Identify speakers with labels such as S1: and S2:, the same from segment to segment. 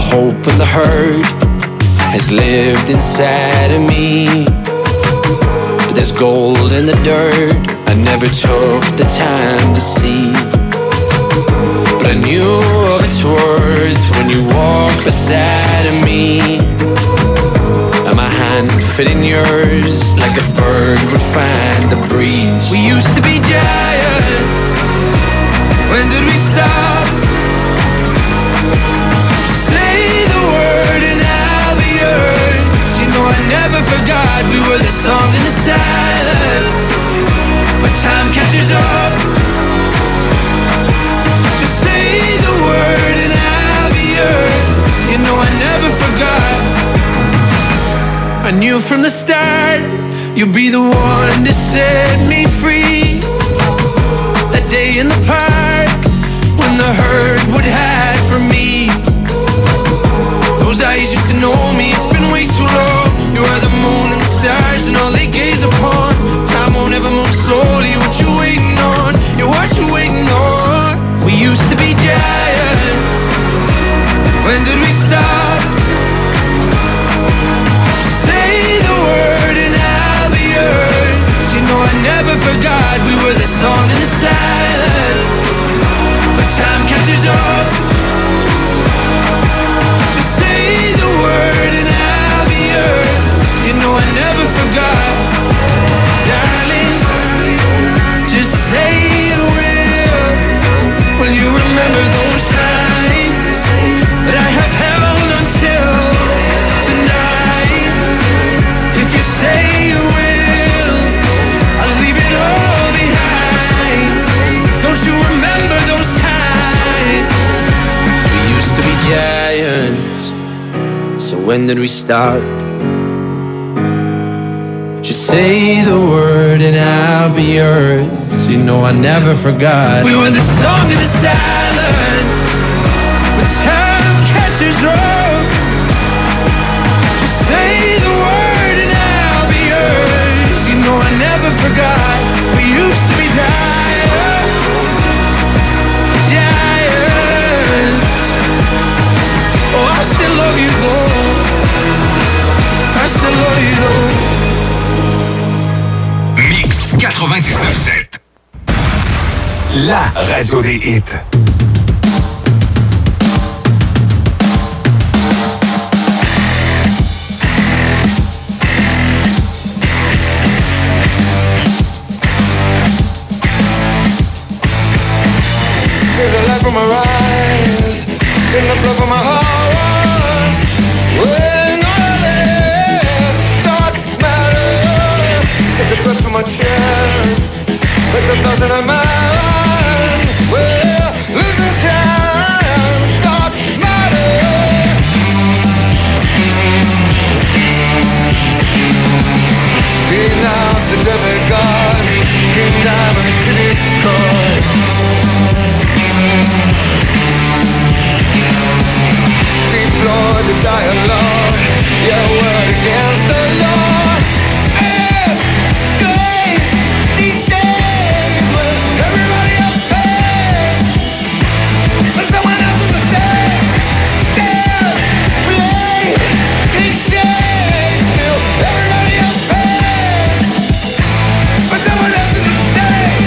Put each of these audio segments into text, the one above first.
S1: hope and the hurt has lived inside of me. But there's gold in the dirt I never took the time to see. But I knew of its worth when you walked beside of me. And my hand fit in yours like a bird would find the breeze. We used to be giants. When did we stop? Say the word and I'll be yours. You know I never forgot we were the song in the silence. But time catches up. Just say the word and I'll be yours. You know I never forgot. I knew from the start you'd be the one to set me free. That day in the park when the herd would hide from me. Those eyes used to know me, it's been way too long. You are the moon and the stars and all they gaze upon. Time won't ever move slowly, what you waiting on? Yeah, what you waiting on? We used to be giants. When did we stop? Say the word and I'll be yours. You know I never forgot we were the song in the silence. But time catches up. Just say the word and I'll be yours. You know I never forgot. Darling, just say you will. Will you remember those times that I have held until tonight? If you say you will, I'll leave it all behind. Don't you remember those times? We used to be giants. So when did we stop? Just say the word and I'll be yours. You know I never forgot. We were the song of the silence. When time catches up. Just say the word and I'll be yours. You know I never forgot. We used to be giants. Giants. Oh, I still love you though. I still love you though.
S2: Mix 99.7. La radio des hits.
S3: Feel the light from my eyes, in the blood from my heart. When all this dark matter, take the breath from my chest, like the thousand of mine. Well, losing time, dark matter. Denounce the demigods, King Diamond to destroy. Deploy the dialogue, your word against the law. It's these days when everybody else pays, but someone else is the same. There's blame, cliches, still everybody else pays, but someone else is the same.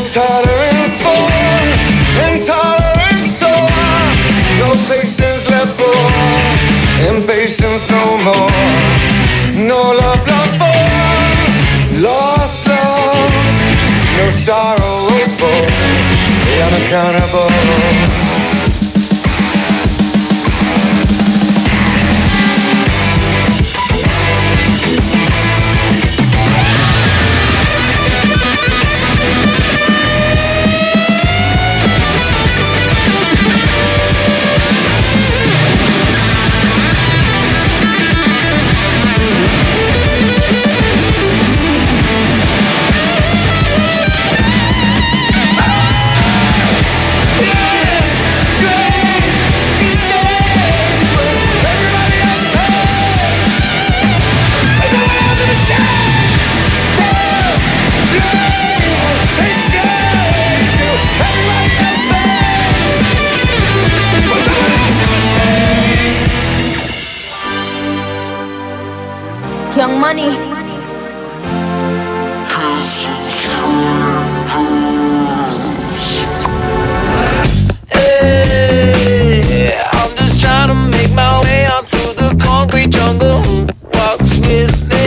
S3: Intolerance for, intolerance for. No patience left for, impatience no more. No love lost for, lost love. No sorrow for, the unaccountable.
S4: Young Money.
S5: Hey, I'm just trying to make my way out through the concrete jungle. Who walks with me?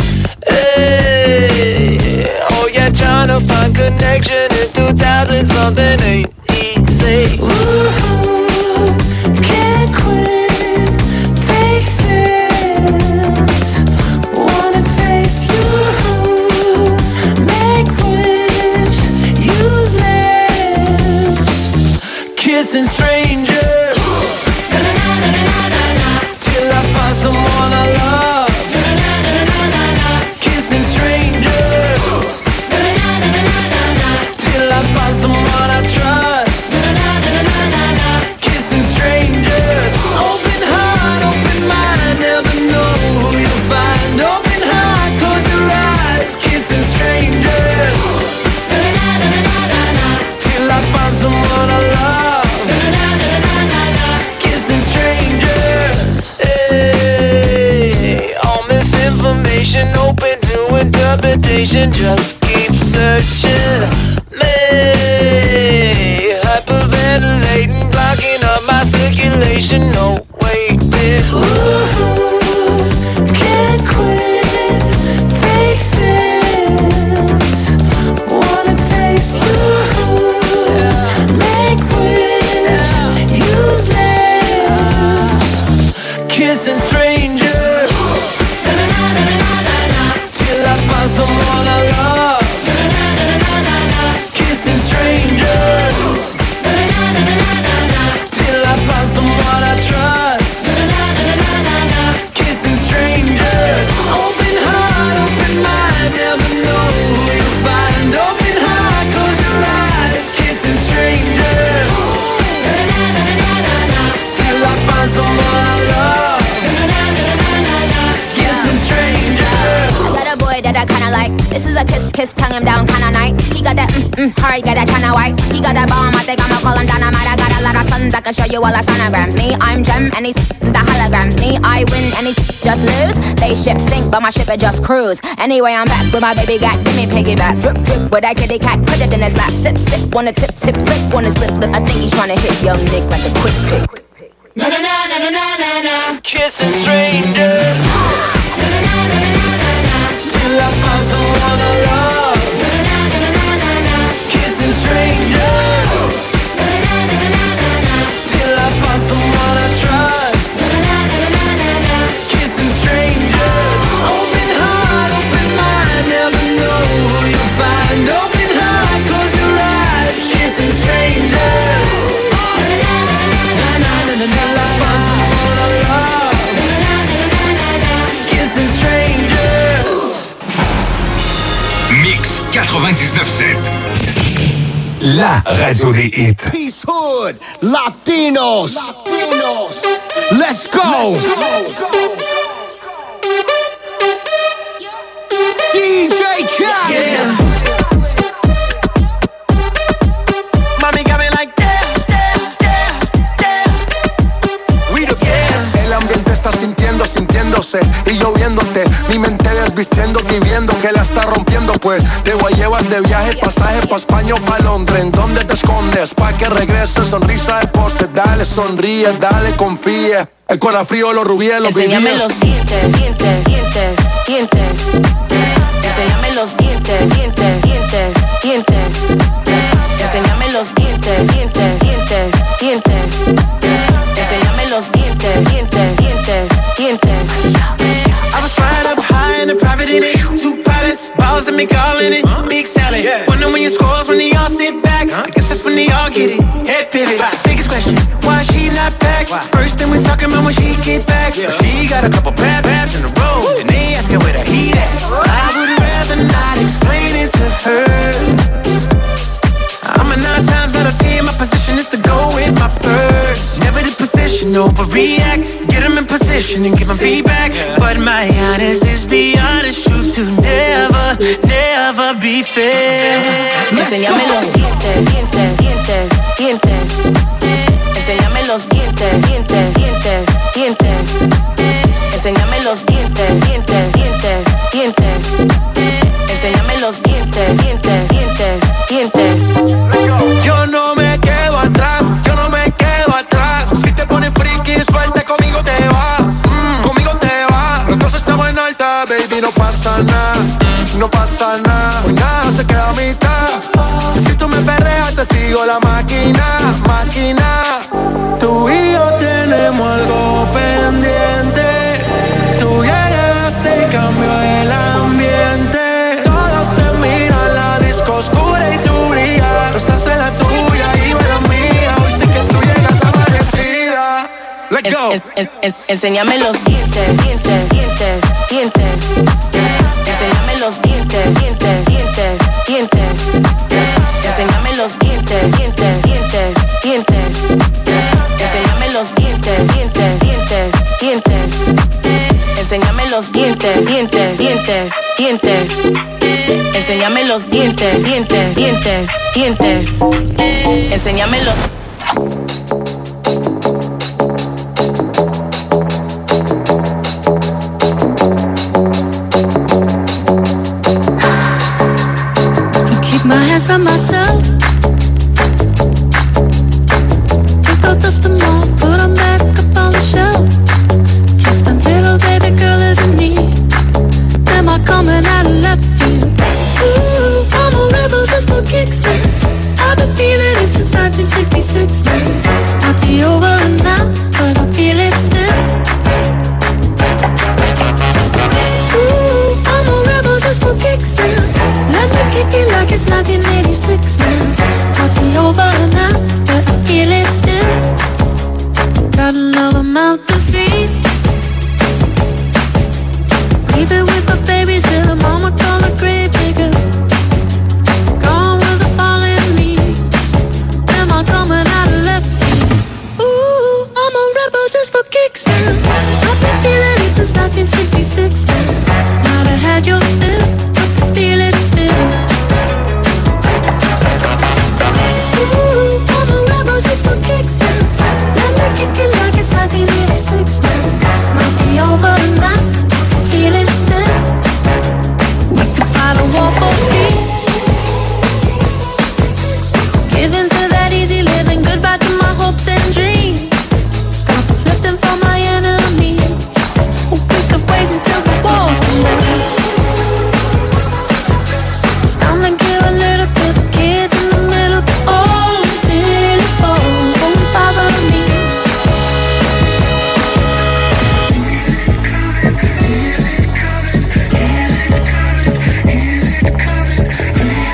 S5: Hey, oh yeah, trying to find connection in 2000 something ain't easy. Ooh, can't quit, take sips. Wanna taste you, make wish, use lips, kissing strangers till I find someone I love. Kissing strangers till I find someone I trust. Kissing strangers, open heart, open mind, never know who you'll find. Open heart, close your eyes, kissing strangers till I find someone I love. Kissing strangers, hey, all misinformation open to interpretation. Just keep searching. Me, hyperventilating, blocking up my circulation. No waiting. Ooh, can't quit, take sips. Wanna taste you, make wish, use lips, kissing strangers till I find someone I love. Kissing strangers till I find someone I trust. Kissing strangers, open heart, open mind, never know who you'll find. Open heart, close your eyes, kissing strangers till I find someone I love. Kissing strangers.
S4: I got a boy that I kinda like. This is a kiss, tongue him down kinda night. He got that hard, got that kinda white. He got that bomb, I think I'ma call him dynamite. I got a lot of sons, I can show you all the sonograms. Me, I'm Gem, and the holograms. Me, I win, and just lose. They ship sink, but my ship it just cruise. Anyway, I'm back with my baby gat, give me piggyback. Drip, drip, with that kitty cat, put it in his lap. Sip, sip, wanna tip, tip, flip, on his lip, lip. I think he's trying to hit young Nick like a quick pick.
S5: Na na na na na na na. Kissing strangers till I find someone I love. Kissing strangers till I find someone I trust. Kissing strangers, open heart, open mind, never know who you'll find. Open heart, close your eyes, kissing strangers till I find someone I love. Kissing strangers.
S2: Mix 99.7. La radio des hits.
S6: Peace Hood, Latinos. Let's go. DJ Khaled.
S5: Yeah. Mommy got me like we the best.
S6: El ambiente está sintiéndose y yo viéndote. Mi mente desvistiendo y viendo que la está rompiendo. pues te voy a llevar de viaje, pasaje pa' España o pa' Londres. ¿En dónde te escondes? Pa' que regrese, sonrisa de pose. Dale, sonríe, dale, confía. El corazón frío, los rubíes, los vivíes.
S7: Enséñame los dientes, dientes, dientes, dientes. Enséñame los dientes, dientes, dientes, dientes. Enséñame los dientes, dientes, dientes, dientes. Enséñame los dientes, dientes, dientes, dientes.
S5: I was flying up high in a private in it. 2 pilots, balls and me calling it. Big salad. Wonder when your scores when they all sit back. I guess that's when they all get it. Head pivot. Biggest question, why she not back? First thing we talking about when she get back. She got a couple bad babs in a row. And they asking where the heat at. I would rather not explain it to her. I'm a 9 times out of 10. My position is to go with my first. Never the position, overreact. Get them in position and give them feedback. But my honest is the honest truth to never, never be fair.
S7: Enséñame los dientes, dientes, dientes, dientes. Enséñame los dientes, dientes, dientes, dientes. Enséñame los dientes, dientes, dientes, dientes. Enséñame los dientes, dientes, dientes, dientes.
S6: Yo no me quedo atrás, yo no me quedo atrás. Si te pones friki, suelta, conmigo te vas, conmigo te vas. Los dos estamos en alta, baby, no pasa nada, no pasa nada. Hoy nada se queda a mitad. Si tú me perreas, te sigo la máquina, máquina. Tú y yo tenemos algo pendiente. Tú llegaste y cambió el ambiente. Todos te miran, la disco oscura y tú brillas. Tú estás en la tuya y yo en la mía. Hoy sé que tú llegas amanecida. Let's go.
S7: Enséñame los dientes, dientes, dientes, dientes. Enséñame los dientes, dientes, dientes, dientes. Enséñame los dientes, dientes, dientes, dientes. Enséñame los dientes, dientes, dientes, dientes. Enséñame los dientes, dientes, dientes, dientes. Enséñame los dientes, dientes, dientes, dientes. Enséñame los.
S8: My hands on myself. Think I'll dust them off, put them back up on the shelf. Just a little baby girl isn't me. Am I coming out of left field? Ooh, I'm a rebel just for kicks, man. I've been feeling it since 1966, man. Might be over now, but I feel it still. Ooh, I'm a rebel just for kicks, man. Let me kick it like it's 1986 now. Might be over now, but I feel it still. Got another mouth to feed. Leave it with the babies till the mama call it grave.